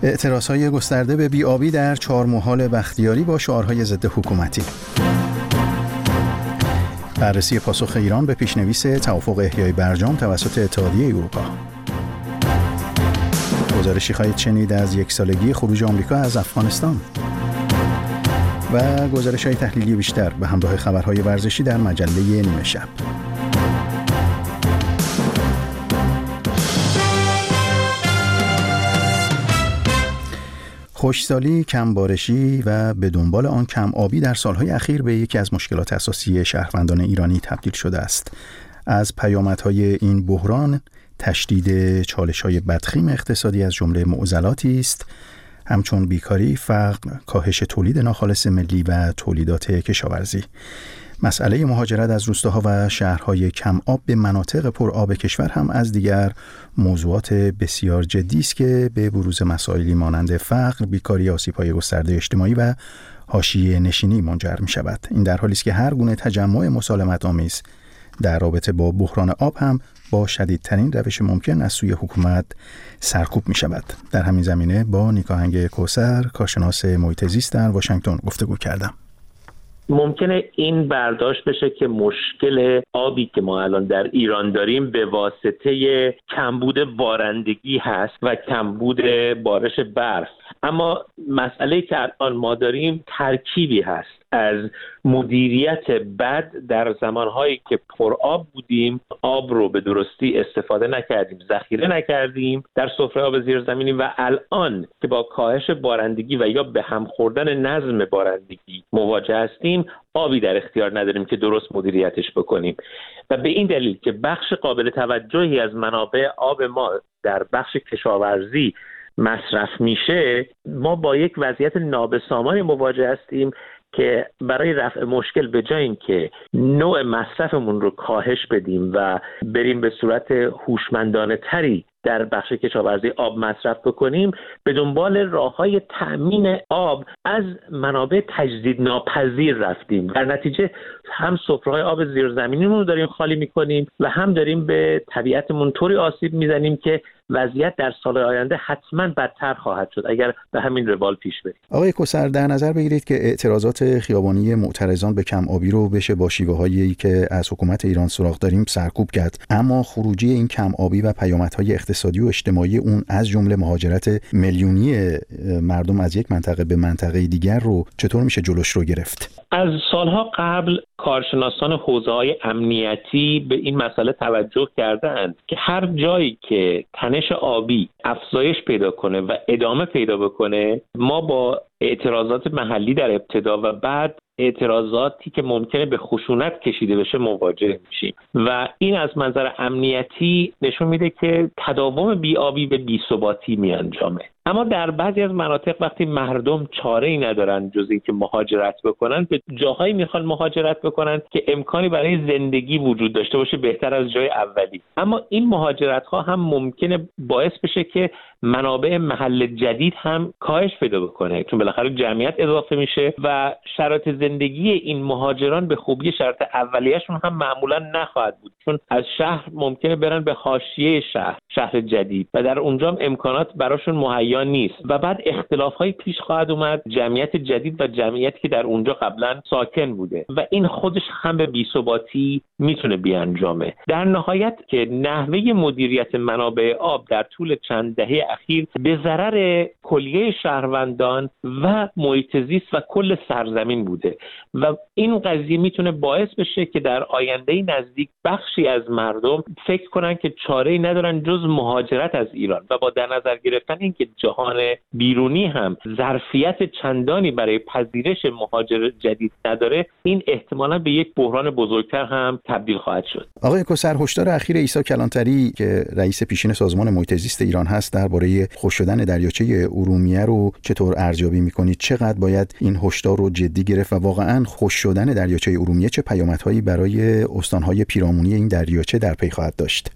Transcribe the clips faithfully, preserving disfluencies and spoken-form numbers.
اعتراضهای گسترده به بی‌آبی در چهارمحال بختیاری با شعارهای ضد حکومتی. بررسی پاسخ ایران به پیشنویس توافق احیای برجام توسط اتحادیه اروپا. گزارشی خواهید شنید از یک سالگی خروج آمریکا از افغانستان و گزارش‌های تحلیلی بیشتر به همراه خبرهای ورزشی در مجله نیمه شب. خشکسالی، کمبارشی و به دنبال آن کم آبی در سالهای اخیر به یکی از مشکلات اساسی شهروندان ایرانی تبدیل شده است. از پیامدهای این بحران تشدید چالش‌های بدخیم اقتصادی از جمله معضلاتی است، همچون بیکاری، فقر، کاهش تولید ناخالص ملی و تولیدات کشاورزی. مسئله مهاجرت از روستاها و شهرهای کم آب به مناطق پر آب کشور هم از دیگر موضوعات بسیار جدی است که به بروز مسائلی مانند فقر، بیکاری، آسیب‌های گسترده اجتماعی و حاشیه نشینی منجر می شود. این در حالی است که هر گونه تجمع مسالمت آمیز در رابطه با بحران آب هم با شدیدترین روش ممکن از سوی حکومت سرکوب می شود. در همین زمینه با نیکاهنگ کوثر، کارشناس محیط زیست در واشنگتن گفتگو کردم. ممکنه این برداشت بشه که مشکل آبی که ما الان در ایران داریم به واسطه کمبود بارندگی هست و کمبود بارش برف، اما مسئله که الان ما داریم ترکیبی هست از مدیریت بد در زمانهایی که پر آب بودیم، آب رو به درستی استفاده نکردیم، ذخیره نکردیم در سفره آب زیرزمینی، و الان که با کاهش بارندگی و یا به هم خوردن نظم بارندگی مواجه هستیم، آبی در اختیار نداریم که درست مدیریتش بکنیم. و به این دلیل که بخش قابل توجهی از منابع آب ما در بخش کشاورزی مصرف میشه، ما با یک وضعیت نابسامانی مواجه هستیم که برای رفع مشکل به جای اینکه نوع مصرفمون رو کاهش بدیم و بریم به صورت هوشمندانه تری در بخش کشاورزی آب مصرف بکنیم، به دنبال راه‌های تأمین آب از منابع تجدید ناپذیر رفتیم. در نتیجه هم سفره‌های آب زیرزمینیمون رو داریم خالی می‌کنیم و هم داریم به طبیعتمون طوری آسیب می‌زنیم که وضعیت در سال آینده حتما بدتر خواهد شد اگر به همین روال پیش بریم. آقای کوثر، در نظر بگیرید که اعتراضات خیابانی معترضان به کم آبی رو بشه با شیوه‌هایی که از حکومت ایران سراغ داریم سرکوب کرد، اما خروجی این کم آبی و پیامدهای اقتصادی و اجتماعی اون از جمله مهاجرت میلیونی مردم از یک منطقه به منطقه دیگر رو چطور میشه جلوش رو گرفت؟ از سالها قبل کارشناسان حوزه‌های امنیتی به این مسئله توجه کردند که هر جایی که تنش آبی افزایش پیدا کنه و ادامه پیدا بکنه، ما با اعتراضات محلی در ابتدا و بعد اعتراضاتی که ممکنه به خشونت کشیده بشه مواجه میشیم و این از منظر امنیتی نشون میده که تداوم بی‌آبی به بی‌ثباتی میانجامه. اما در بعضی از مناطق وقتی مردم چاره‌ای ندارن جز اینکه مهاجرت بکنن، به جاهایی میخوان مهاجرت بکنن که امکانی برای زندگی وجود داشته باشه بهتر از جای اولی. اما این مهاجرت‌ها هم ممکنه باعث بشه که منابع محل جدید هم کاهش پیدا بکنه، چون بالاخره جمعیت اضافه میشه و شرایط زندگی این مهاجران به خوبی شرط اولیه‌شون هم معمولا نخواهد بود، چون از شهر ممکنه برن به حاشیه شهر، شهر جدید، و در اونجا هم امکانات براشون مهیا نیست و بعد اختلاف‌های پیش خواهد اومد، جمعیت جدید و جمعیتی که در اونجا قبلا ساکن بوده و این خودش هم به بی‌ثباتی میتونه بیانجامه. در نهایت که نحوه مدیریت منابع آب در طول چند دهه اخیر به ضرر کلیه شهروندان و محیط زیست و کل سرزمین بوده و این قضیه میتونه باعث بشه که در آینده نزدیک بخشی از مردم فکر کنن که چاره‌ای ندارن جز مهاجرت از ایران و با در نظر گرفتن اینکه جهان بیرونی هم ظرفیت چندانی برای پذیرش مهاجر جدید نداره، این احتمالاً به یک بحران بزرگتر هم تبدیل خواهد شد. آقای کوثر، هشدار اخیر عیسی کلانتری که رئیس پیشین سازمان محیط زیست ایران هست درباره خشک شدن دریاچه ارومیه رو چطور ارزیابی می‌کنید؟ چقدر باید این هشدار رو جدی گرفت و واقعاً خشک شدن دریاچه ارومیه چه پیامدهایی برای استان‌های پیرامونی این دریاچه در پی خواهد داشت؟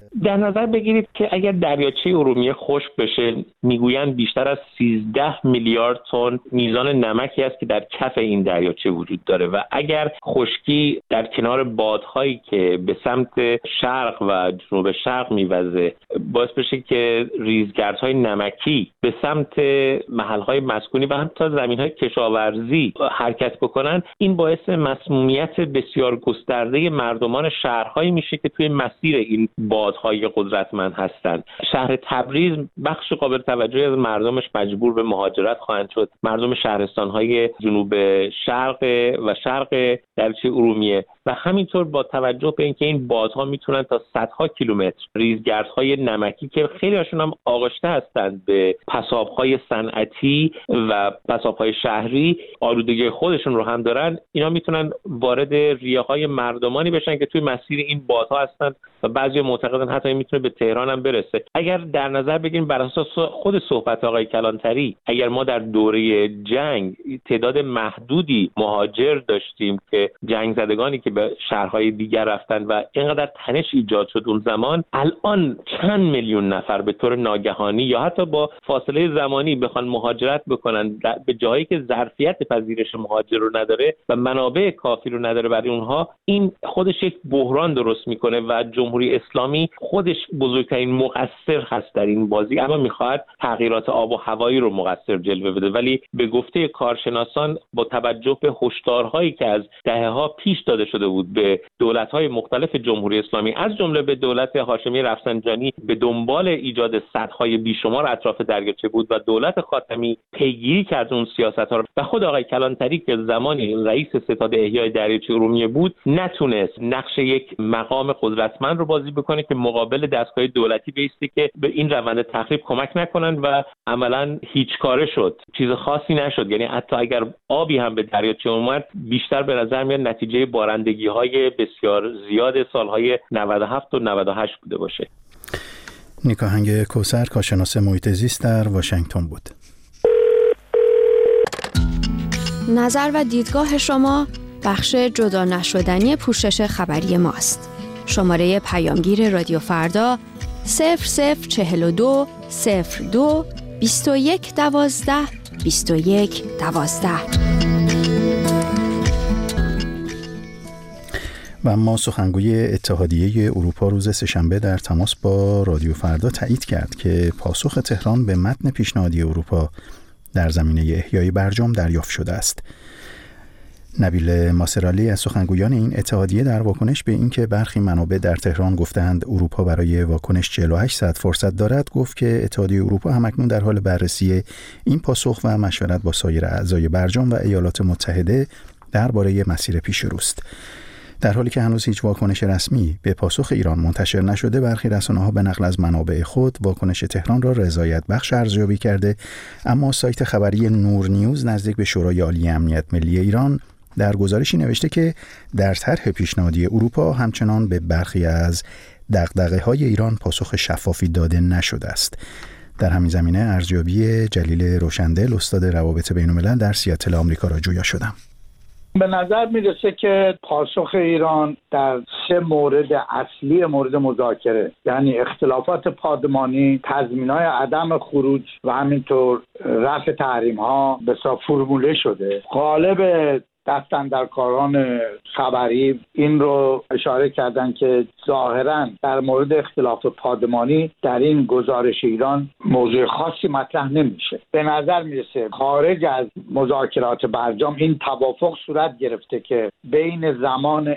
در نظر بگیرید که اگر دریاچه ارومیه خشک بشه، میگویند بیشتر از سیزده میلیارد تن میزان نمکی است که در کف این دریاچه وجود داره و اگر خشکی در کنار بادهایی که به سمت شرق و جنوب شرق میوزه باعث بشه که ریزگردهای نمکی به سمت محلهای مسکونی و حتی زمینهای کشاورزی حرکت بکنن، این باعث مسمومیت بسیار گسترده مردمان شهرهایی میشه که توی مسیر این بادهای قدرتمند هستند. شهر تبریز بخش قابل توجهی از مردمش مجبور به مهاجرت خواهند شد. مردم شهرستان‌های جنوب شرق و شرق دریاچه ارومیه و همینطور با توجه به اینکه این بادها میتونن تا صدها کیلومتر ریزگردهای نمکی که خیلی هاشون هم آغشته هستند به پساب‌های صنعتی و پساب‌های شهری، آلودگی خودشون رو هم دارن، اینا میتونن وارد ریه‌های مردمانی بشن که توی مسیر این بادها هستند و بعضی معتقدن حتی میتونه به تهران هم برسه. اگر در نظر بگیریم بر اساس خود صحبت آقای کلانتری، اگر ما در دوره جنگ تعداد محدودی مهاجر داشتیم که جنگ زدگانی که به شهرهای دیگر رفتن و اینقدر تنش ایجاد شد اون زمان، الان چند میلیون نفر به طور ناگهانی یا حتی با فاصله زمانی بخوان مهاجرت بکنن به جایی که ظرفیت پذیرش مهاجر رو نداره و منابع کافی رو نداره برای اونها، این خودش یک بحران درست میکنه و جمهوری اسلامی خودش بزرگترین مقصر هست در این بازی، اما میخواد تغییرات آب و هوایی رو مقصر جلوه بده. ولی به گفته کارشناسان با توجه به هشدارهایی که از دهه‌ها پیش داده شده بود به دولت‌های مختلف جمهوری اسلامی، از جمله به دولت هاشمی رفسنجانی به دنبال ایجاد سدهای بیشمار اطراف دریاچه بود و دولت خاتمی پیگیری کرد اون سیاست‌ها رو و خود آقای کلانتری که زمانی رئیس ستاد احیای دریاچه ارومیه بود نتونست نقش یک مقام قدرتمند رو بازی بکنه که مقابل دستگاه دولتی بیسته که به این روند تخریب کمک نکنن و عملاً هیچ کاره شد، چیز خاصی نشد. یعنی حتی اگر آبی هم به دریاچه اومد بیشتر به نظر میاد نتیجه بارندگی‌های بسیار زیاد سال‌های نود و هفت و نود و هشت بوده باشه. نیکاهنگ کوثر، کارشناس محیط زیست در واشنگتن بود. نظر و دیدگاه شما بخش جدا نشدنی پوشش خبری ماست. شماره پیامگیر رادیو فردا صفر صفر چهل و دو صفر دو بیست و یک دوازده بیست و یک دوازده. و اما سخنگوی اتحادیه اروپا روز سه‌شنبه در تماس با رادیو فردا تایید کرد که پاسخ تهران به متن پیشنهادی اروپا در زمینه احیای برجام دریافت شده است. نبیل ماسرالی از سخنگویان این اتحادیه در واکنش به اینکه برخی منابع در تهران گفتند اروپا برای واکنش چهل و هشت ساعت فرصت دارد، گفت که اتحادیه اروپا همکنون در حال بررسی این پاسخ و مشورت با سایر اعضای برجام و ایالات متحده درباره مسیر پیش روست. در حالی که هنوز هیچ واکنش رسمی به پاسخ ایران منتشر نشده، برخی رسانه‌ها به نقل از منابع خود واکنش تهران را رضایت بخش ارزیابی کرده، اما سایت خبری نور نیوز نزدیک به شورای عالی امنیت ملی ایران در گزارشی نوشته که در طرح پیشنهادی اروپا همچنان به برخی از دغدغه‌های ایران پاسخ شفافی داده نشده است. در همین زمینه ارزیابی جلیل روشندل، استاد روابط بین‌الملل در سیاتل آمریکا را جویا شدم. به نظر میرسه که پاسخ ایران در سه مورد اصلی مورد مذاکره، یعنی اختلافات پادمانی، تضمین‌های عدم خروج و همینطور رفع تحریم‌ها به صورت فرموله شده. غالب دستاندرکاران خبری این رو اشاره کردن که ظاهراً در مورد اختلاف پادمانی در این گزارش ایران موضوع خاصی مطرح نمیشه. به نظر میرسه خارج از مذاکرات برجام این توافق صورت گرفته که بین زمان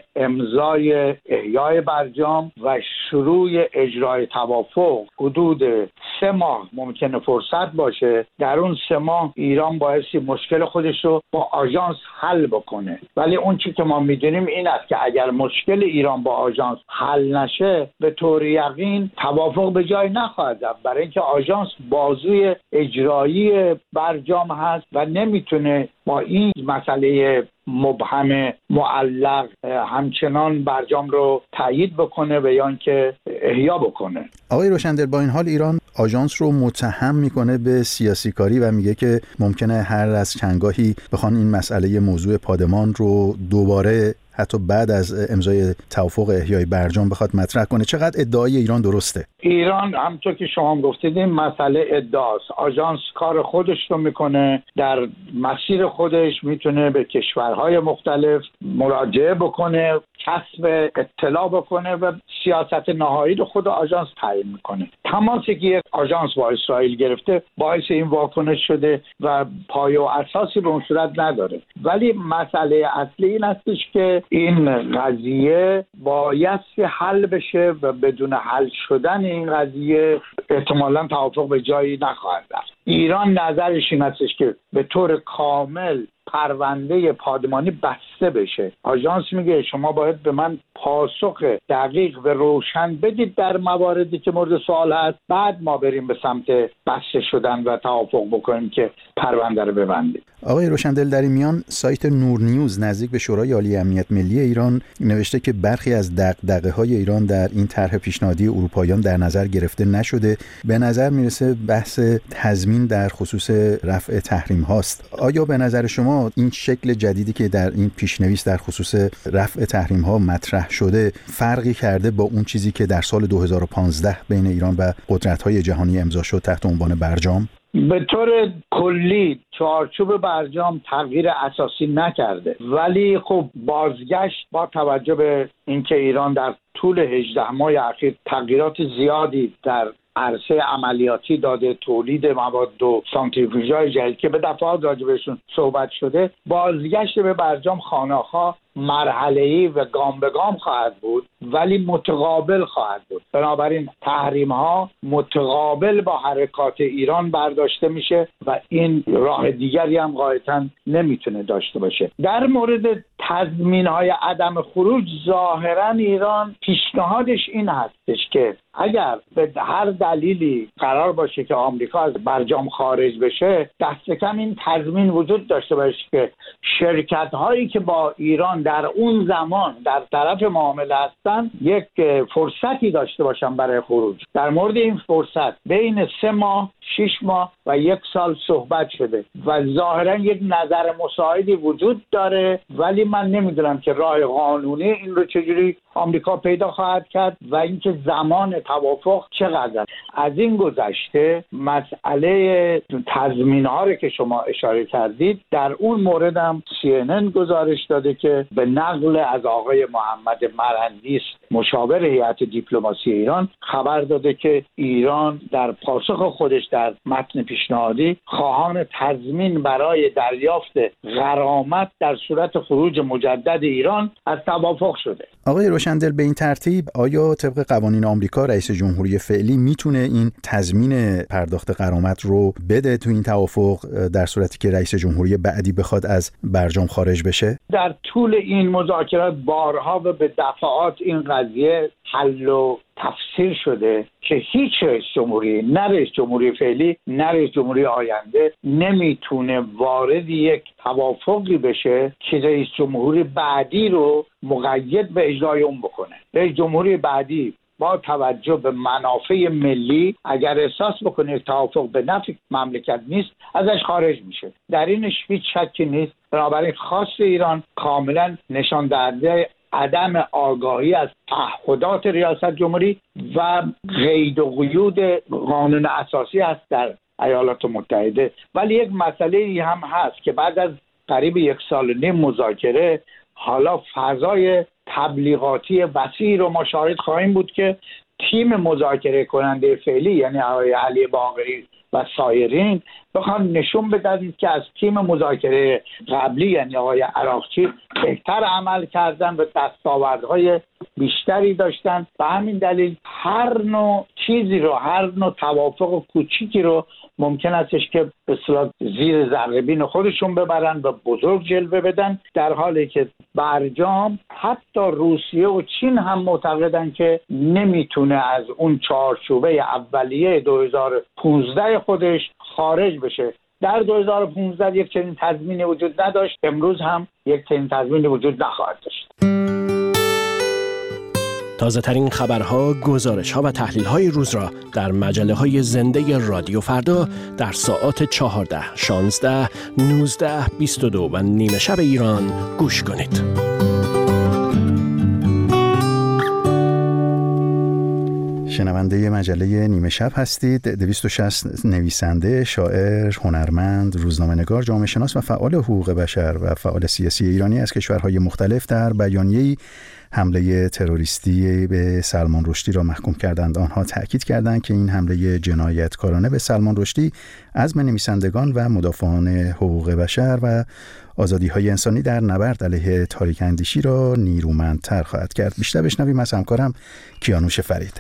امضای احیای برجام و شروع اجرای توافق حدود سه ماه ممکنه فرصت باشه. در اون سه ماه ایران بایستی مشکل خودش رو با آژانس حل بکنه، ولی اون چی که ما میدونیم این است که اگر مشکل ایران با آژانس حل نشه به طور یقین توافق به جای نخواهد رفت، برای اینکه آژانس بازوی اجرایی برجام هست و نمیتونه با این مسئله مبهم معلق همچنان برجام رو تایید بکنه و یا اینکه احیا بکنه. آقای روشندل، با این حال ایران آژانس رو متهم میکنه به سیاسی کاری و میگه که ممکنه هر از چندگاهی بخوان این مسئله موضوع پادمان رو دوباره حتی بعد از امضای توافق احیای برجام بخواد مطرح کنه. چقدر ادعای ایران درسته؟ ایران همونطور که شما هم گفتید این مسئله ادعاست. آژانس کار خودش رو میکنه، در مسیر خودش میتونه به کشورهای مختلف مراجعه بکنه، کسب اطلاع بکنه و سیاست نهایی رو خود آژانس تعیین میکنه. تماسی که یک آژانس با اسرائیل گرفته باعث این واکنش شده و پایه و اساسی به اون صورت نداره. ولی مسئله اصلی این هستش که این قضیه بایستی حل بشه و بدون حل شدن این قضیه احتمالاً توافق به جایی نخواهد رفت. ایران نظرش این هستش که به طور کامل پرونده پادمانی بسته بشه. آژانس میگه شما باید به من پاسخ دقیق و روشن بدید در مواردی که مورد سوال هست، بعد ما بریم به سمت بسته شدن و توافق بکنیم که پرونده رو ببندیم. آقای روشندل، در این میان سایت نور نیوز نزدیک به شورای عالی امنیت ملی ایران نوشته که برخی از دغدغه‌های ایران در این طرح پیشنهادی اروپاییان در نظر گرفته نشده. به نظر میرسه بحث تضمین در خصوص رفع تحریم هاست. آیا به نظر شما این شکل جدیدی که در این پیشنویس در خصوص رفع تحریم ها مطرح شده فرقی کرده با اون چیزی که در سال دو هزار و پانزده بین ایران و قدرت‌های جهانی امضا شد تحت عنوان برجام؟ به طور کلی چارچوب برجام تغییر اساسی نکرده، ولی خب بازگشت با توجه به اینکه ایران در طول هجده ماه اخیر تغییرات زیادی در عرصه عملیاتی داده، تولید مواد و سانتریفیوژهای جدید که به دفعات راجع بهشون صحبت شده، بازگشت به برجام خانه‌ها مرحله‌ای و گام به گام خواهد بود، ولی متقابل خواهد بود. بنابراین تحریم ها متقابل با حرکات ایران برداشته میشه و این راه دیگری هم غایتاً نمیتونه داشته باشه. در مورد تضمین های عدم خروج، ظاهراً ایران پیشنهادش این هستش که اگر به هر دلیلی قرار باشه که آمریکا از برجام خارج بشه، دست کم این تضمین وجود داشته باشه که شرکت هایی که با ایران در اون زمان در طرف معامله هستن یک فرصتی داشته باشن برای خروج. در مورد این فرصت بین سه ماه، شش ماه و یک سال صحبت شده و ظاهرا یک نظر مساعدی وجود داره، ولی من نمیدونم که راه قانونی این رو چجوری آمریکا پیدا خواهد کرد و اینکه زمان توافق چقدر. از این گذشته مسئله تضمین ها رو که شما اشاره کردید، در اون مورد هم سی ان ان گزارش داده که به نقل از آقای محمد مرندیس مشاور هیئت دیپلماسی ایران خبر داده که ایران در پاسخ خودش در متن پیشنهادی خواهان تضمین برای دریافت غرامت در صورت خروج مجدد ایران از توافق شده. آقای روشندل، به این ترتیب آیا طبق قوانین آمریکا رئیس جمهوری فعلی میتونه این تضمین پرداخت غرامت رو بده تو این توافق در صورتی که رئیس جمهوری بعدی بخواد از برجام خارج بشه؟ در طول این مذاکرات بارها و به دفعات این قضیه حل و تفسیر شده که هیچ رئیس جمهوری، نه رئیس جمهوری فعلی نه رئیس جمهوری آینده، نمیتونه وارد یک توافقی بشه که رئیس جمهوری بعدی رو مقید به اجرای اون بکنه. رئیس جمهوری بعدی با توجه به منافع ملی اگر احساس بکنه توافق به نفع مملکت نیست، ازش خارج میشه. در اینش هیچ شکی نیست. بنابراین خواست ایران کاملا نشان دهنده عدم آگاهی از تعهدات ریاست جمهوری و قید و قیود قانون اساسی است در ایالات متحده. ولی یک مسئله ای هم هست که بعد از قریب یک سال و نیم مذاکره حالا فضای تبلیغاتی وسیعی رو ما شاهد خواهیم بود که تیم مذاکره کننده فعلی یعنی آقای علی باقری و سایرین بخوان نشون بدن که از تیم مذاکره قبلی یعنی آقای عراقچی بهتر عمل کردن و دستاوردهای بیشتری داشتن. به همین دلیل هر نوع چیزی رو، هر نوع توافق و کوچیکی رو ممکن استش که به اصطلاح زیر ذره‌بین خودشون ببرن و بزرگ جلوه بدن، در حالی که برجام حتی روسیه و چین هم معتقدن که نمیتونه از اون چارچوبه اولیه دو هزار و پانزده خودش خارج بشه. در دو هزار و پانزده یک چنین تضمینی وجود نداشت، امروز هم یک چنین تضمینی وجود نخواهد داشت. تازه ترین خبرها، گزارش‌ها و تحلیل‌های روز را در مجله‌های زنده رادیو فردا در ساعات چهارده، شانزده، نوزده، بیست و دو و نیمه شب ایران گوش کنید. شنونده مجله نیمه شب هستید. دویست و شصت نویسنده، شاعر، هنرمند، روزنامه‌نگار، جامعه شناس و فعال حقوق بشر و فعال سیاسی ایرانی از کشورهای مختلف در بیانیه‌ای حمله تروریستی به سلمان رشدی را محکوم کردند. آنها تأکید کردند که این حمله جنایتکارانه به سلمان رشدی عزم نویسندگان و مدافعان حقوق بشر و آزادی‌های انسانی در نبرد علیه تاریک‌اندیشی را نیرومندتر خواهد کرد. بیشتر بشنویم از همکارم کیانوش فرید.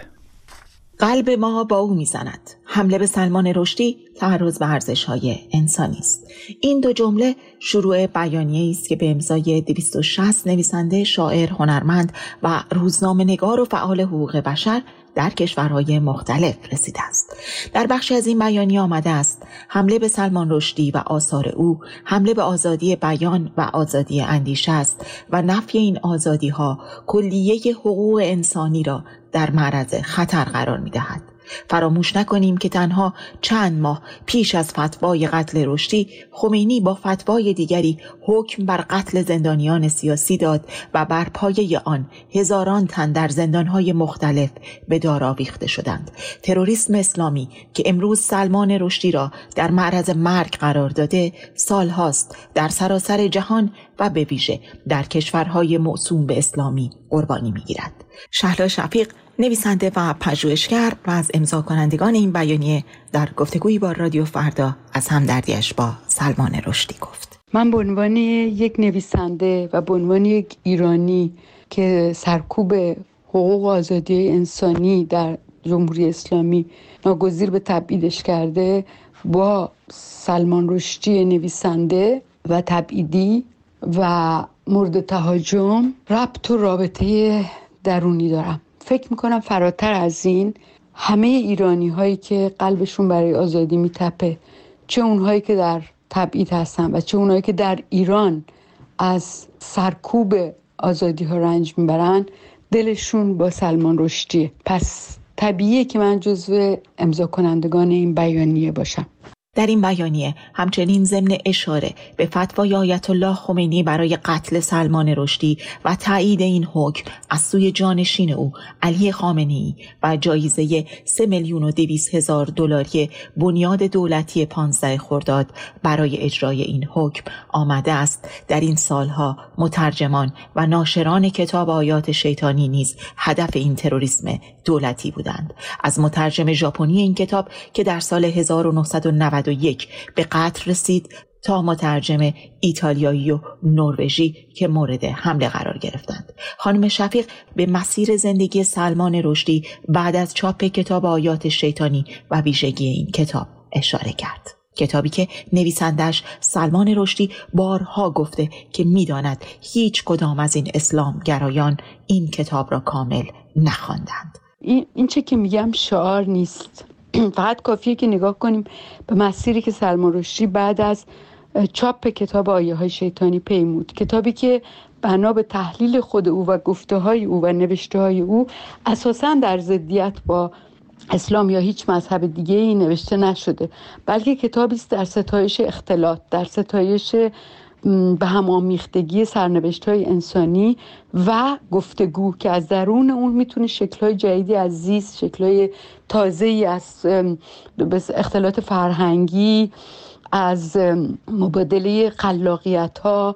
قلب ما با او میزند. حمله به سلمان رشدی تعرض به ارزش‌های انسانی است. این دو جمله شروع بیانیه‌ای است که به امضای دویست و شصت نویسنده، شاعر، هنرمند و روزنامه‌نگار و فعال حقوق بشر در کشورهای مختلف رسیده است. در بخشی از این بیانیه آمده است: حمله به سلمان رشدی و آثار او حمله به آزادی بیان و آزادی اندیشه است و نفی این آزادی‌ها کلیه حقوق انسانی را در معرض خطر قرار می‌دهد. فراموش نکنیم که تنها چند ماه پیش از فتوای قتل رشدی، خمینی با فتوای دیگری حکم بر قتل زندانیان سیاسی داد و بر پایه آن هزاران تن در زندانهای مختلف به دار آویخته شدند. تروریسم اسلامی که امروز سلمان رشدی را در معرض مرگ قرار داده، سالهاست در سراسر جهان و به ویژه در کشورهای موسوم به اسلامی قربانی می‌گیرد. شهلا شفیق، نویسنده و پژوهشگر و از امضا کنندگان این بیانیه، در گفتگویی با رادیو فردا از همدردیش با سلمان رشدی گفت: من به عنوان یک نویسنده و به عنوان یک ایرانی که سرکوب حقوق و آزادی انسانی در جمهوری اسلامی ناگزیر به تبعیدش کرده، با سلمان رشدی نویسنده و تبعیدی و مورد تهاجم ربط و رابطه درونی دارم. فکر میکنم فراتر از این، همه ایرانی هایی که قلبشون برای آزادی میتپه، چه اونهایی که در تبعید هستن و چه اونهایی که در ایران از سرکوب آزادی ها رنج میبرن، دلشون با سلمان رشدیه. پس طبیعیه که من جزو امضا کنندگان این بیانیه باشم. در این بیانیه همچنین ضمن اشاره به فتوای آیت الله خمینی برای قتل سلمان رشدی و تایید این حکم از سوی جانشین او علی خامنه‌ای و جایزه سه میلیون و دویست هزار دلاری بنیاد دولتی پانزده خرداد برای اجرای این حکم آمده است. در این سالها مترجمان و ناشران کتاب آیات شیطانی نیز هدف این تروریسم دولتی بودند. از مترجم ژاپنی این کتاب که در سال هزار و نهصد و نود و یک به قتل رسید تا مترجم ایتالیایی و نروژی که مورد حمله قرار گرفتند. خانم شفیق به مسیر زندگی سلمان رشدی بعد از چاپ کتاب آیات شیطانی و ویژگی این کتاب اشاره کرد. کتابی که نویسندش سلمان رشدی بارها گفته که می‌داند هیچ کدام از این اسلام گرایان این کتاب را کامل نخواندند. این, این چه که میگم شعار نیست. فقط کافیه که نگاه کنیم به مسیری که سلمان رشدی بعد از چاپ کتاب آیه های شیطانی پیمود، کتابی که بنا به تحلیل خود او و گفته های او و نوشته های او اساساً در ضدیت با اسلام یا هیچ مذهب دیگه ای نوشته نشده، بلکه کتابی است در ستایش اختلاط، در ستایش به هم آمیختگی سرنوشت‌های انسانی و گفتگو که از درون اون میتونه شکل‌های جدیدی از زیست، شکل‌های تازه‌ای از اختلاط فرهنگی، از مبادله خلاقیت‌ها،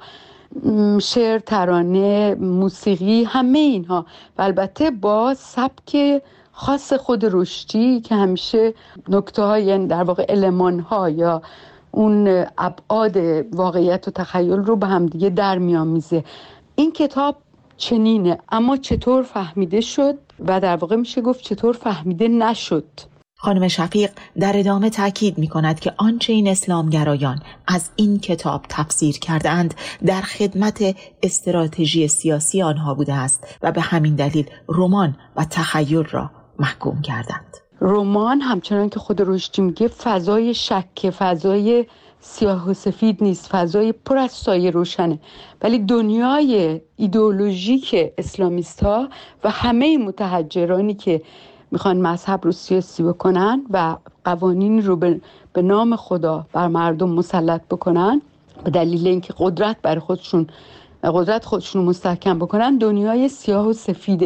شعر، ترانه، موسیقی، همه اینها و البته با سبک خاص خود رشدی که همیشه نکته‌های، یعنی در واقع المان‌ها یا اون ابعاد واقعیت و تخیل رو به هم دیگه در میامیزه. این کتاب چنینه، اما چطور فهمیده شد و در واقع میشه گفت چطور فهمیده نشد. خانم شفیق در ادامه تاکید می‌کند که آنچه این اسلامگرایان از این کتاب تفسیر کردند در خدمت استراتژی سیاسی آنها بوده است و به همین دلیل رمان و تخیل را محکوم کردند. رمان همچنان که خود رشدی میگه فضای شک، فضای سیاه و سفید نیست، فضای پر از سایه روشنه، ولی دنیای ایدئولوژیک اسلامیست‌ها و همه متحجرانی که میخوان مذهب رو سیاسی بکنن و قوانین رو به, به نام خدا بر مردم مسلط بکنن به دلیل اینکه قدرت برای خودشون قدرت خودشون رو مستحکم بکنن، دنیای سیاه و سفیده،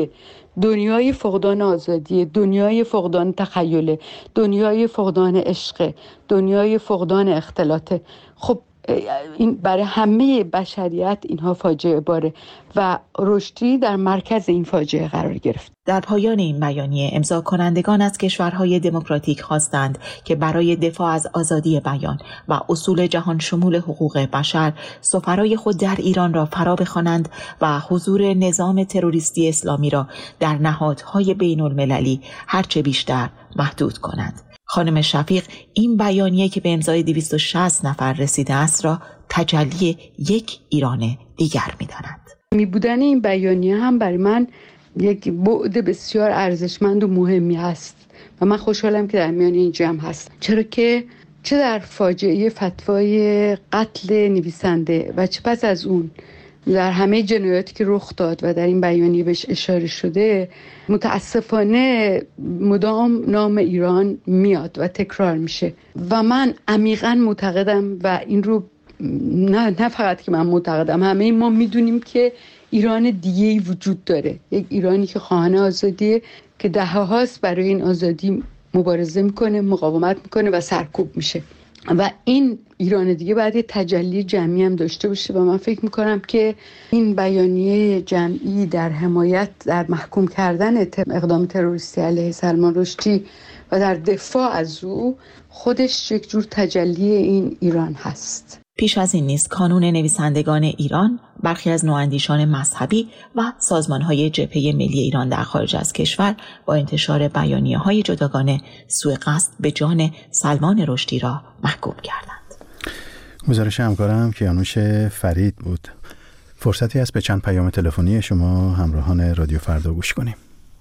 دنیای فقدان آزادی، دنیای فقدان تخیل، دنیای فقدان عشق، دنیای فقدان اختلاط. خب این برای همه بشریت اینها فاجعه باره و رشدی در مرکز این فاجعه قرار گرفت. در پایان این بیانیه امضا کنندگان از کشورهای دموکراتیک خواستند که برای دفاع از آزادی بیان و اصول جهان شمول حقوق بشر سفرای خود در ایران را فرا بخوانند و حضور نظام تروریستی اسلامی را در نهادهای بین المللی هرچه بیشتر محدود کنند. خانم شفیق این بیانیه که به امضای دویست و شصت نفر رسیده است را تجلی یک ایران دیگر می‌دانند. می بودن این بیانیه هم برای من یک بعد بسیار ارزشمند و مهمی هست و من خوشحالم که در میان این جمع هست، چرا که چه در فاجعه فتوای قتل نویسنده و چه پس از اون در همه جنایاتی که رخ داد و در این بیانیه بهش اشاره شده، متاسفانه مدام نام ایران میاد و تکرار میشه و من عمیقاً معتقدم و این رو نه نه فقط که من معتقدم، همه ما میدونیم که ایران دیگه‌ای وجود داره، یک ایرانی که خواهان آزادیه که دهه‌هاست برای این آزادی مبارزه میکنه، مقاومت میکنه و سرکوب میشه و این ایران دیگه باید یه تجلی جمعی هم داشته باشه و من فکر میکنم که این بیانیه جمعی در حمایت در محکوم کردن اقدام تروریستی علیه سلمان رشدی و در دفاع از او خودش یک جور تجلی این ایران هست. پیش از این نیز کانون نویسندگان ایران، برخی از نواندیشان مذهبی و سازمان‌های جبهه ملی ایران در خارج از کشور با انتشار بیانیه‌های جداگانه سوء قصد به جان سلمان رشدی را محکوم کردند. گزارش همکارم کیانوش فرید بود. فرصتی است به چند پیام تلفنی شما همراهان رادیو فردا گوش کنیم.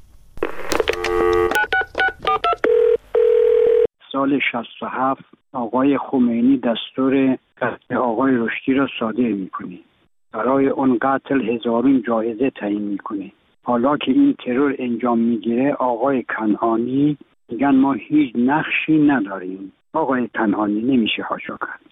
سال شصت و هفت آقای خمینی دستور قتل آقای رشدی را صادر می‌کنه. برای اون قتل هزارون جایزه تعیین می‌کنه. حالا که این ترور انجام می‌گیره آقای کنعانی میگن ما هیچ نقشی نداریم. آقای کنعانی نمیشه حاشا کرد.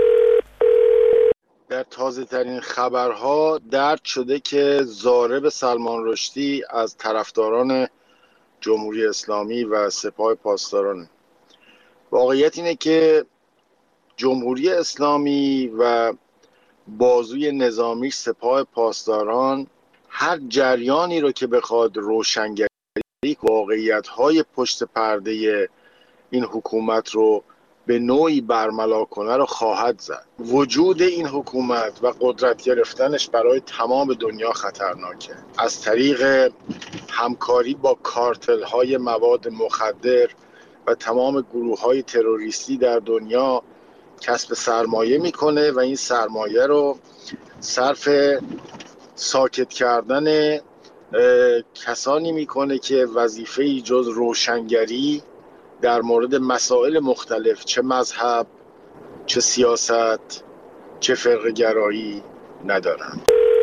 در تازه ترین خبرها درج شده که ضارب سلمان رشدی از طرفداران جمهوری اسلامی و سپاه پاسداران. واقعیت اینه که جمهوری اسلامی و بازوی نظامی سپاه پاسداران هر جریانی رو که بخواد روشنگری واقعیت‌های پشت پرده این حکومت رو به نوعی برملا کنه رو خواهد زد. وجود این حکومت و قدرت گرفتنش برای تمام دنیا خطرناکه. از طریق همکاری با کارتل‌های مواد مخدر و تمام گروه‌های تروریستی در دنیا کسب سرمایه میکنه و این سرمایه رو صرف ساکت کردن کسانی میکنه که وظیفه‌ای جز روشنگری در مورد مسائل مختلف، چه مذهب، چه سیاست، چه فرقه گرایی ندارن.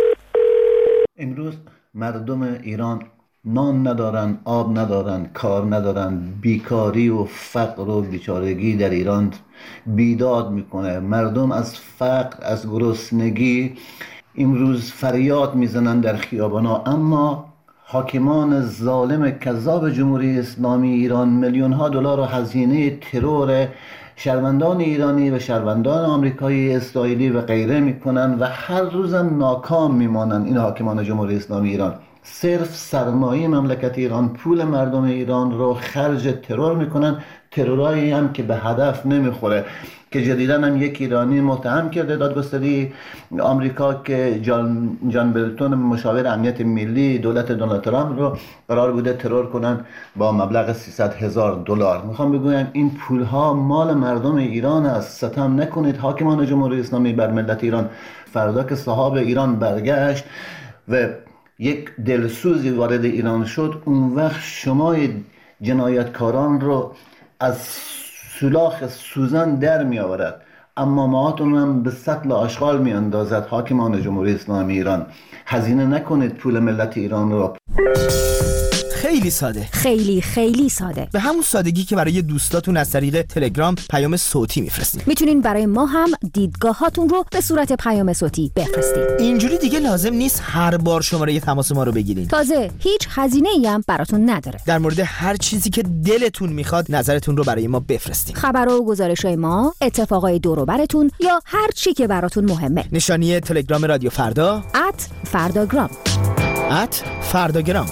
امروز مردم ایران نان ندارن، آب ندارن، کار ندارن، بیکاری و فقر و بیچارگی در ایران بیداد میکنه. مردم از فقر، از گرسنگی امروز فریاد میزنن در خیابانا، اما حاکمان ظالم کذاب جمهوری اسلامی ایران میلیون ها دلار رو هزینه ترور شهروندان ایرانی و شهروندان آمریکایی، اسرائیلی و غیره میکنن و هر روزم ناکام میمانن. این حاکمان جمهوری اسلامی ایران صرف سرمایه مملکت ایران، پول مردم ایران رو خرج ترور میکنن، ترورایی هم که به هدف نمیخوره که جدیداً هم یک ایرانی متهم کرده دادگستری آمریکا که جان, جان بلتون مشاور امنیت ملی دولت دونالد ترامپ رو قرار بوده ترور کنن با مبلغ سیصد هزار دلار. میخوام بگویم این پولها مال مردم ایران است. ستم نکنید حاکمان جمهوری اسلامی بر ملت ایران. فردا که صاحب ایران برگشت و یک دلسوزی وارد ایران شد، اون وقت شما جنایتکاران رو از سولاخ سوزن در می آورد، اما ماهاتون هم به سطل آشغال می اندازد. حاکمان جمهوری اسلامی ایران هزینه نکنید پول ملت ایران رو. خیلی ساده، خیلی خیلی ساده، به همون سادگی که برای دوستاتون از طریق تلگرام پیام صوتی میفرستین. میتونین برای ما هم دیدگاهاتون رو به صورت پیام صوتی بفرستید. اینجوری دیگه لازم نیست هر بار شماره تماس ما رو بگیرین. تازه هیچ هزینه‌ای هم براتون نداره. در مورد هر چیزی که دلتون میخواد نظرتون رو برای ما بفرستین. خبرها و گزارش‌های ما، اتفاقای دور و براتون یا هر چی که براتون مهمه. نشانی تلگرام رادیو فردا ات فرداگرام ات فرداگرام.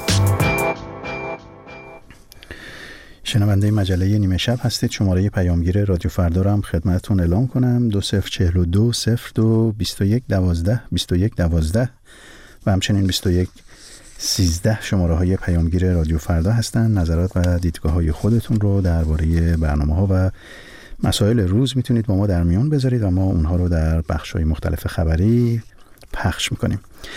شنونده مجله نیمه شب هستید. شماره پیامگیر رادیو فردا رو هم خدمتتون اعلام کنم: دو صفر چهل و دو صفر دو بیست و یک دوازده بیست و یک دوازده و همچنین بیست و یک سیزده شماره های پیامگیر رادیو فردا هستند. نظرات و دیدگاه های خودتون رو درباره برنامه ها و مسائل روز میتونید با ما در میان بذارید و ما اونها رو در بخش های مختلف خبری پخش میکنیم.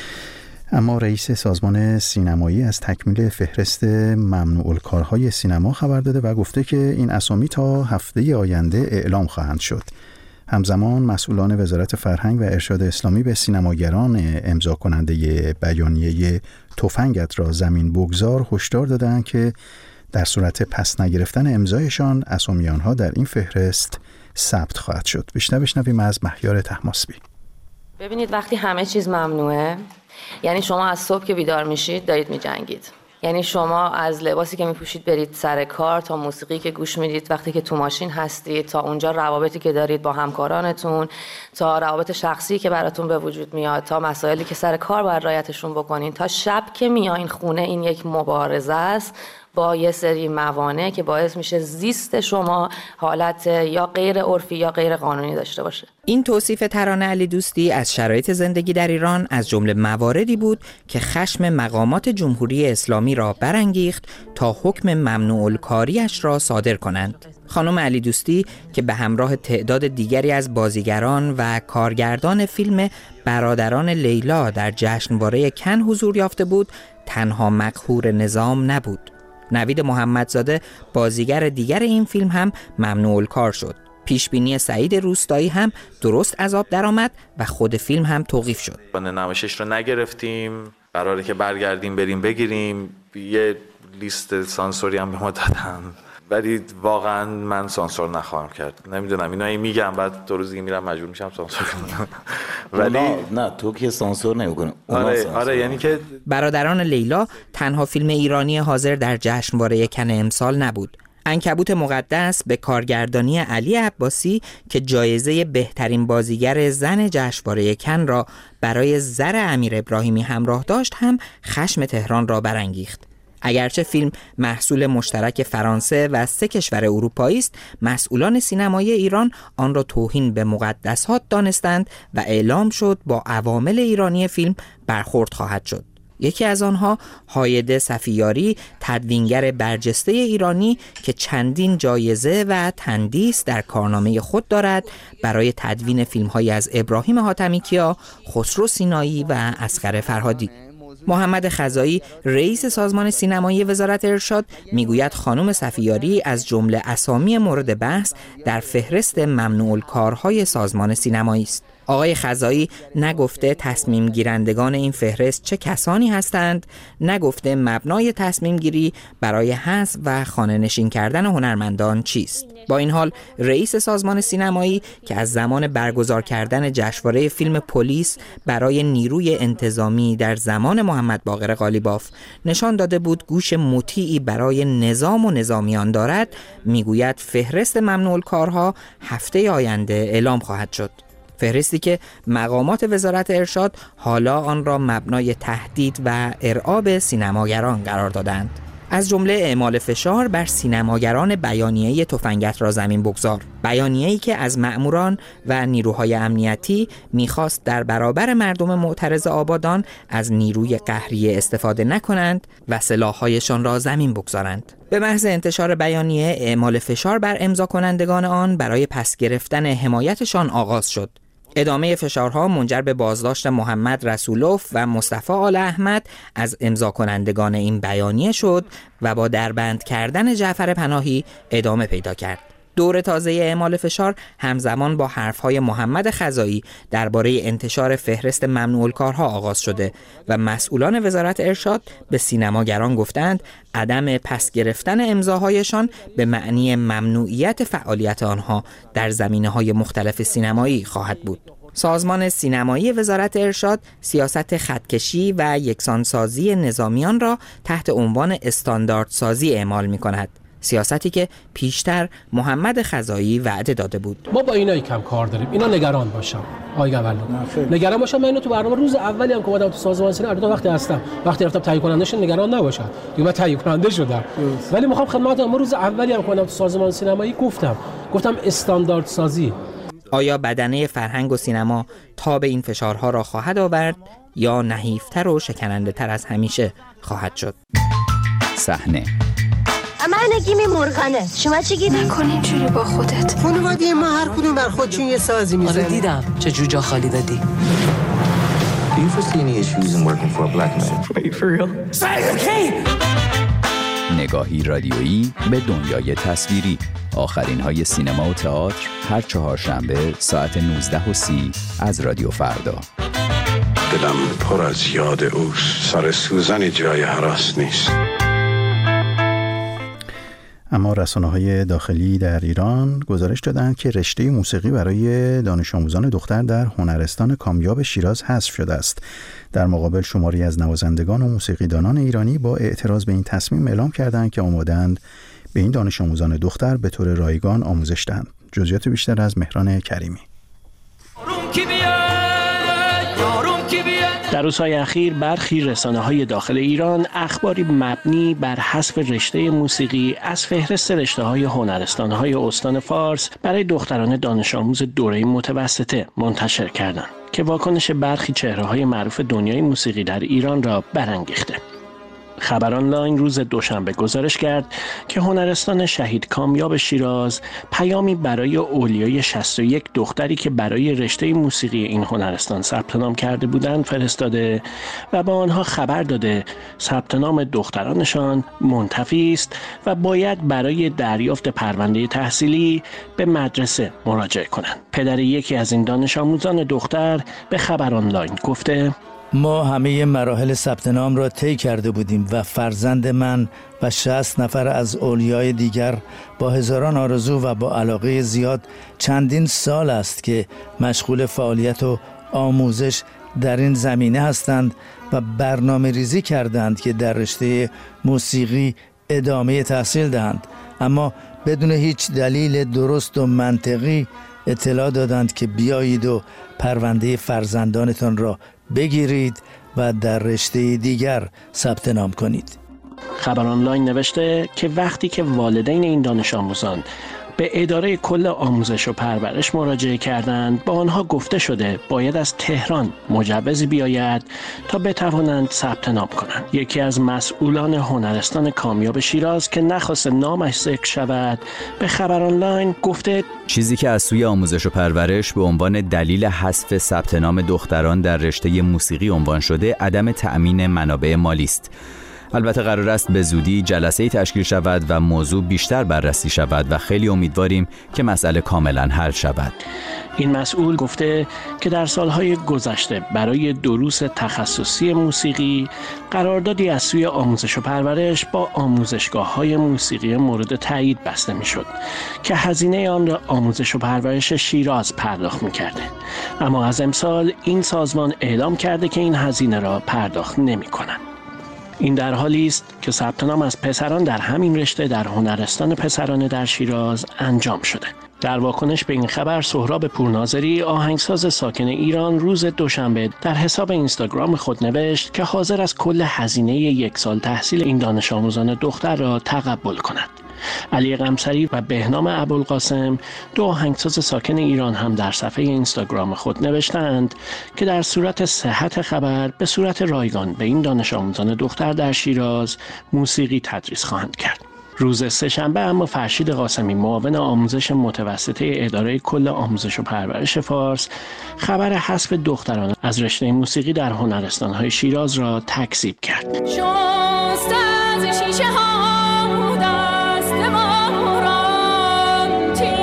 اما رئیس سازمان سینمایی از تکمیل فهرست ممنوع الکارهای سینما خبر داده و گفته که این اسامی تا هفته آینده اعلام خواهند شد. همزمان مسئولان وزارت فرهنگ و ارشاد اسلامی به سینماگران امضا کننده بیانیه تفنگت را زمین بگذار هشدار دادند که در صورت پس نگرفتن امضایشان اسامی آنها در این فهرست ثبت خواهد شد. بیشتر بشنویم از مهیار طهماسبی. ببینید، وقتی همه چیز ممنوعه، یعنی شما از صبح که بیدار میشید دارید میجنگید. یعنی شما از لباسی که میپوشید برید سر کار، تا موسیقی که گوش میدید وقتی که تو ماشین هستید، تا اونجا روابطی که دارید با همکارانتون، تا روابط شخصی که براتون به وجود میاد، تا مسائلی که سر کار باید رعایتشون بکنین، تا شب که میایین خونه، این یک مبارزه است با یه سری موانع که باعث میشه زیست شما حالت یا غیر عرفی یا غیر قانونی داشته باشه. این توصیف ترانه علی دوستی از شرایط زندگی در ایران از جمله مواردی بود که خشم مقامات جمهوری اسلامی را برانگیخت تا حکم ممنوع الکاریش را صادر کنند. خانم علی دوستی که به همراه تعداد دیگری از بازیگران و کارگردان فیلم برادران لیلا در جشنواره کن حضور یافته بود، تنها مقهور نظام نبود. نوید محمدزاده بازیگر دیگر این فیلم هم ممنوع الکار شد. پیشبینی سعید روستایی هم درست از آب درآمد و خود فیلم هم توقیف شد. نمایشش رو نگرفتیم، قراره که برگردیم بریم بگیریم. یه لیست سانسوری هم به ما دادن، ولی واقعا من سانسور نخواهم کرد. نمیدونم، اینا این میگم بعد دو روز دیگه میرم مجبور میشم سانسور کنم. ولی نه تو که سانسور نمیکنه. آره آره یعنی که برادران لیلا تنها فیلم ایرانی حاضر در جشنواره کن امسال نبود. عنکبوت مقدس به کارگردانی علی عباسی که جایزه بهترین بازیگر زن جشنواره کن را برای زر امیر ابراهیمی همراه داشت هم خشم تهران را برانگیخت. اگرچه فیلم محصول مشترک فرانسه و سه کشور اروپایی است، مسئولان سینمایی ایران آن را توهین به مقدسات دانستند و اعلام شد با عوامل ایرانی فیلم برخورد خواهد شد. یکی از آنها هایده صفیاری، تدوینگر برجسته ایرانی که چندین جایزه و تندیس در کارنامه خود دارد برای تدوین فیلم‌هایی از ابراهیم حاتمیکیا، خسرو سینایی و اصغر فرهادی. محمد خزایی رئیس سازمان سینمایی وزارت ارشاد میگوید خانم صفیاری از جمله اسامی مورد بحث در فهرست ممنوع الکارهای سازمان سینمایی است. آقای خزایی نگفته تصمیم گیرندگان این فهرست چه کسانی هستند، نگفته مبنای تصمیم گیری برای حذف و خانه نشین کردن هنرمندان چیست. با این حال رئیس سازمان سینمایی که از زمان برگزار کردن جشنواره فیلم پلیس برای نیروی انتظامی در زمان محمد باقر قالیباف نشان داده بود گوش مطیعی برای نظام و نظامیان دارد، میگوید فهرست ممنوع الکارها هفته آینده اعلام خواهد شد. فهرستی که مقامات وزارت ارشاد حالا آن را مبنای تهدید و ارعاب سینماگران قرار دادند. از جمله اعمال فشار بر سینماگران بیانیه تفنگت را زمین بگذار، بیانیه‌ای که از مأموران و نیروهای امنیتی می‌خواست در برابر مردم معترض آبادان از نیروی قهریه استفاده نکنند و سلاح‌هایشان را زمین بگذارند. به محض انتشار بیانیه، اعمال فشار بر امضا کنندگان آن برای پس گرفتن حمایتشان آغاز شد. ادامه فشارها منجر به بازداشت محمد رسولوف و مصطفی آل احمد از امضا کنندگان این بیانیه شد و با دربند کردن جعفر پناهی ادامه پیدا کرد. دور تازه اعمال فشار همزمان با حرفهای محمد خزایی درباره انتشار فهرست ممنوع الکارها آغاز شده و مسئولان وزارت ارشاد به سینماگران گفتند عدم پس گرفتن امضاهایشان به معنی ممنوعیت فعالیت آنها در زمینه‌های مختلف سینمایی خواهد بود. سازمان سینمایی وزارت ارشاد سیاست خطکشی و یکسانسازی نظامیان را تحت عنوان استانداردسازی اعمال می‌کند. سیاستی که پیشتر محمد خزایی وعده داده بود. ما با اینا یکم کار داریم. اینا نگران باشم. آقای گوهرلو. نگران باشم. من اینو تو برنامه روز اولی هم که اومدم تو سازمان سینما البته وقتی هستم. وقتی رفتم تهیه کنندهش نگران نباشم. دیگه من تهیه کننده شدم. ولی میخوام خدمتتون ما روز اولی هم که اومدم تو سازمان سینمایی گفتم. گفتم استانداردسازی. آیا بدنه فرهنگ و سینما تاب این فشارها را خواهد آورد یا نحیفتر و شکننده تر از همیشه خواهد شد؟ صحنه من نگیمی مرغنه. شما چی گیدی؟ نکن اینجوری با خودت. خانواده ما هر کدوم بر خودشون یه سازی میزنه. آره دیدم چه جو جا خالی دادی. Do you foresee any issues in working for a black man? Are you for real? نگاهی رادیویی به دنیای تصویری. آخرین های سینما و تئاتر هر چهارشنبه ساعت نوزده و سی از رادیو فردا. دلم پر از یاد اوست. سر سوزن جای هراس نیست. اما رسانه‌های داخلی در ایران گزارش دادند که رشته موسیقی برای دانش آموزان دختر در هنرستان کامیاب شیراز حذف شده است. در مقابل شماری از نوازندگان و موسیقیدانان ایرانی با اعتراض به این تصمیم اعلام کردند که آماده‌اند به این دانش آموزان دختر به طور رایگان آموزش دهند. جزئیات بیشتر از مهران کریمی. در روزهای اخیر برخی رسانه‌های داخل ایران اخباری مبنی بر حذف رشته موسیقی از فهرست رشته‌های هنرستان‌های استان فارس برای دختران دانش آموز دوره متوسطه منتشر کردند که واکنش برخی چهره‌های معروف دنیای موسیقی در ایران را برانگیخته. خبر آنلاین روز دوشنبه گزارش کرد که هنرستان شهید کامیاب شیراز پیامی برای اولیای شصت و یک دختری که برای رشته موسیقی این هنرستان ثبت نام کرده بودند فرستاده و با آنها خبر داده ثبت نام دخترانشان منتفی است و باید برای دریافت پرونده تحصیلی به مدرسه مراجعه کنند. پدر یکی از این دانش آموزان دختر به خبر آنلاین گفته: ما همه مراحل ثبت نام را طی کرده بودیم و فرزند من و شصت نفر از اولیای دیگر با هزاران آرزو و با علاقه زیاد چندین سال است که مشغول فعالیت و آموزش در این زمینه هستند و برنامه ریزی کردند که در رشته موسیقی ادامه تحصیل دهند، اما بدون هیچ دلیل درست و منطقی اطلاع دادند که بیایید و پرونده فرزندانتان را بگیرید و در رشته دیگر ثبت نام کنید. خبر آنلاین نوشته که وقتی که والدین این دانش آموزان به اداره کل آموزش و پرورش مراجعه کردند، با آنها گفته شده باید از تهران مجوزی بیاید تا بتوانند ثبت نام کنند. یکی از مسئولان هنرستان کامیاب شیراز که نخواست نامش ذکر شود به خبر آنلاین گفته چیزی که از سوی آموزش و پرورش به عنوان دلیل حذف ثبت نام دختران در رشته موسیقی عنوان شده عدم تأمین منابع مالی است. البته قرار است به زودی جلسه‌ای تشکیل شود و موضوع بیشتر بررسی شود و خیلی امیدواریم که مسئله کاملا حل شود. این مسئول گفته که در سالهای گذشته برای دروس تخصصی موسیقی قراردادی از سوی آموزش و پرورش با آموزشگاه‌های موسیقی مورد تایید بسته می‌شد که هزینه آن را آموزش و پرورش شیراز پرداخت می‌کرده، اما از امسال این سازمان اعلام کرده که این هزینه را پرداخت نمی‌کند. این در حالی است که ثبت نام از پسران در همین رشته در هنرستان پسرانه در شیراز انجام شده. در واکنش به این خبر سهراب پورناظری آهنگساز ساکن ایران روز دوشنبه در حساب اینستاگرام خود نوشت که حاضر است کل هزینه یک سال تحصیل این دانش آموزان دختر را تقبل کند. علی قمصری و بهنام ابوالقاسم دو آهنگساز ساکن ایران هم در صفحه اینستاگرام خود نوشتند که در صورت صحت خبر به صورت رایگان به این دانش آموزان دختر در شیراز موسیقی تدریس خواهند کرد. روز سه‌شنبه اما فرشید قاسمی معاون آموزش متوسطه اداره کل آموزش و پرورش فارس خبر حذف دختران از رشته موسیقی در هنرستان‌های شیراز را تکذیب کرد. شست از شیشه ها دست ما را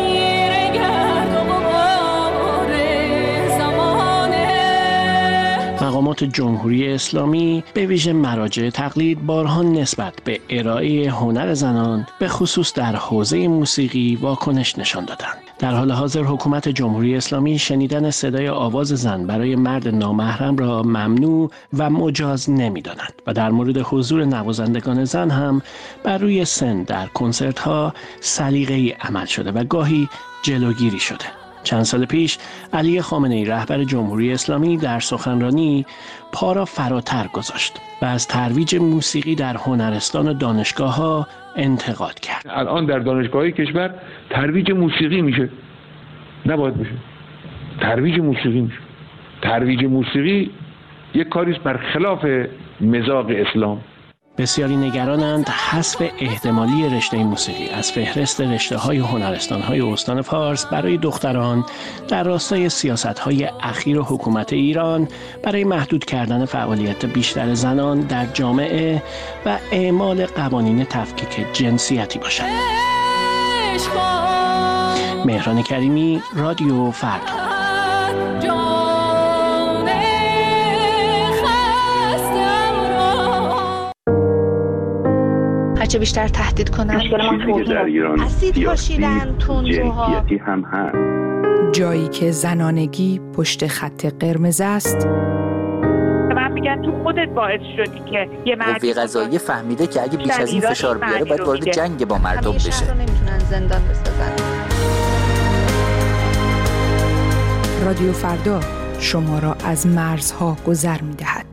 حکومت جمهوری اسلامی به ویژه مراجع تقلید بارها نسبت به ارائه هنر زنان به خصوص در حوزه موسیقی واکنش نشان دادند. در حال حاضر حکومت جمهوری اسلامی شنیدن صدای آواز زن برای مرد نامحرم را ممنوع و مجاز نمی‌داند و در مورد حضور نوازندگان زن هم بر روی سن در کنسرت‌ها سلیقه‌ای عمل شده و گاهی جلوگیری شده. چند سال پیش علی خامنه‌ای رهبر جمهوری اسلامی در سخنرانی پا را فراتر گذاشت و از ترویج موسیقی در هنرستان و دانشگاه‌ها انتقاد کرد. الان در دانشگاه‌های کشور ترویج موسیقی میشه، نباید بشه. ترویج موسیقی میشه. ترویج موسیقی یک کاریست برخلاف مذاق اسلام. بسیاری نگرانند حذف احتمالی رشته موسیقی از فهرست رشته‌های هنرستان‌های استان فارس برای دختران در راستای سیاست‌های اخیر حکومت ایران برای محدود کردن فعالیت بیشتر زنان در جامعه و اعمال قوانین تفکیک جنسیتی باشد. مهران کریمی، رادیو فردا. هرچه بیشتر تهدید کنن چیزی که در ایران اسید پاشیدن تندروها جنسیتی هم هست. جایی که زنانگی پشت خط قرمز است. من میگن تو خودت باعث شدی که یه مرد قوه قضاییه فهمیده که اگه بیش از این فشار بیاره باید وارد جنگ با مردم بشه. همیشه رو نمیتونن زندان بسازن. رادیو فردا شما را از مرزها گذر میدهد.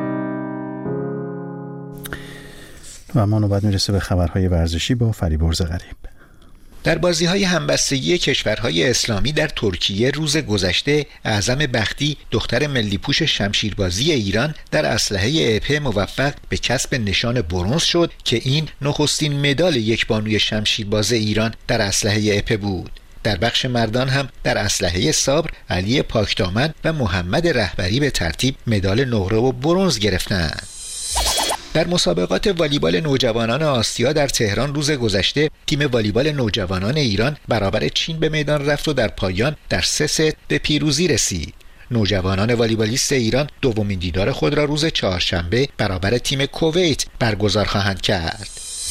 و ما نوبت میرسه به خبرهای ورزشی با فریبرز غریب. در بازی‌های همبستگی کشورهای اسلامی در ترکیه روز گذشته اعظم بختی دختر ملی‌پوش شمشیربازی ایران در اسلحه اپه موفق به کسب نشان برنز شد که این نخستین مدال یک بانوی شمشیرباز ایران در اسلحه اپه بود. در بخش مردان هم در اسلحه صبر علی پاکدامن و محمد رهبری به ترتیب مدال نقره و برنز گرفتند. در مسابقات والیبال نوجوانان آسیا در تهران روز گذشته تیم والیبال نوجوانان ایران برابر چین به میدان رفت و در پایان در سه ست به پیروزی رسید. نوجوانان والیبالیست ایران دومین دیدار خود را روز چهارشنبه برابر تیم کویت برگزار خواهند کرد.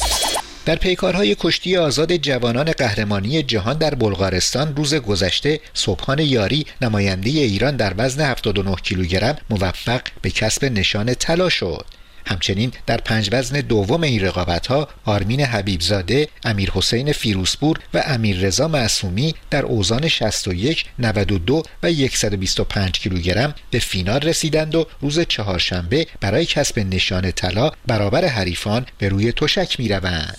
در پیکارهای کشتی آزاد جوانان قهرمانی جهان در بلغارستان روز گذشته سبحان یاری نماینده ایران در وزن هفتاد و نه کیلوگرم موفق به کسب نشان طلا شد. همچنین در پنج وزن دوم این رقابت‌ها آرمین حبیبزاده، امیر حسین فیروزپور و امیر رضا معصومی در اوزان شصت و یک، نود و دو و صد و بیست و پنج کیلوگرم به فینال رسیدند و روز چهارشنبه برای کسب نشان طلا برابر حریفان به روی تشک می‌روند.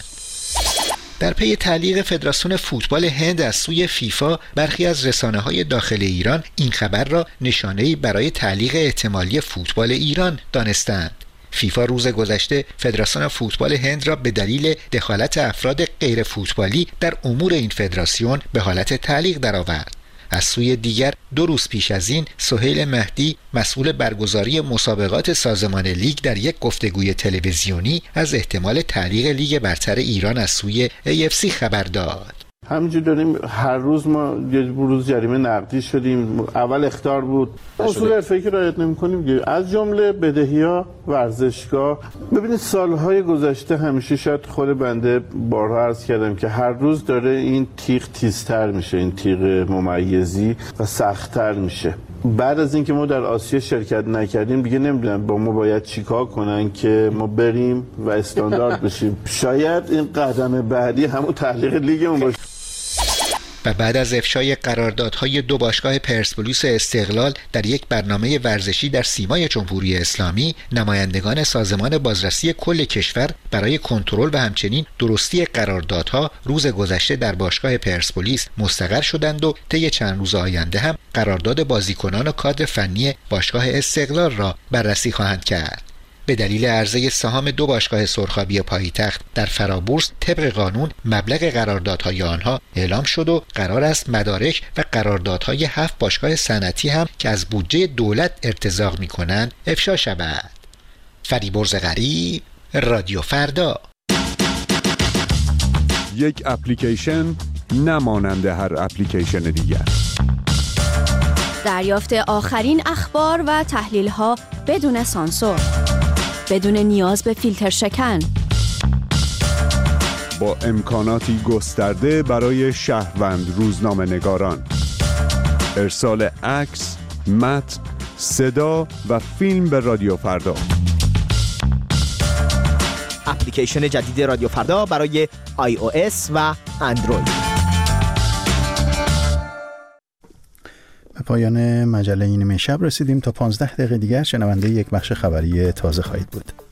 در پی تعلیق فدراسیون فوتبال هند از سوی فیفا برخی از رسانه‌های داخل ایران این خبر را نشانه‌ای برای تعلیق احتمالی فوتبال ایران دانستند. فیفا روز گذشته فدراسیون فوتبال هند را به دلیل دخالت افراد غیر فوتبالی در امور این فدراسیون به حالت تعلیق درآورد. از سوی دیگر دو روز پیش از این سهیل مهدی مسئول برگزاری مسابقات سازمان لیگ در یک گفتگوی تلویزیونی از احتمال تعلیق لیگ برتر ایران از سوی ای اف سی خبر داد. همینجور داریم هر روز ما یه روز جریمه نقدی شدیم. اول اخطار بود، اصول حرفه‌ای که رعایت نمی‌کنیم از جمله بدهی‌ها ورزشگاه. ببینید سالهای گذشته همیشه شاید خود بنده بارها عرض کردم که هر روز داره این تیغ تیزتر میشه، این تیغ ممیزی و سخت‌تر میشه. بعد از اینکه ما در آسیا شرکت نکردیم دیگه نمیدونم با ما باید چیکار کنن که ما بریم و استاندارد بشیم. شاید این قدم بعدی همون تعلیق لیگمون باشه. و بعد از افشای قراردادهای دو باشگاه پرسپولیس استقلال در یک برنامه ورزشی در سیمای جمهوری اسلامی، نمایندگان سازمان بازرسی کل کشور برای کنترل و همچنین درستی قراردادها روز گذشته در باشگاه پرسپولیس مستقر شدند و طی چند روز آینده هم قرارداد بازیکنان و کادر فنی باشگاه استقلال را بررسی خواهند کرد. به دلیل عرضه سهام دو باشگاه سرخابی پایتخت در فرابورس طبق قانون مبلغ قراردادهای آنها اعلام شد و قرار است مدارک و قراردادهای هفت باشگاه صنعتی هم که از بودجه دولت ارتزاق می‌کنند افشا شود. فریبرز غریب، رادیو فردا. یک اپلیکیشن نمانند هر اپلیکیشن دیگر. دریافت آخرین اخبار و تحلیل‌ها بدون سانسور، بدون نیاز به فیلتر شکن، با امکاناتی گسترده برای شهروند روزنامه‌نگاران. ارسال عکس، متن، صدا و فیلم به رادیو فردا. اپلیکیشن جدید رادیو فردا برای آی او اس و اندروید. به پایان مجله نیمه شب رسیدیم. تا پانزده دقیقه دیگر شنونده یک بخش خبری تازه خواهید بود.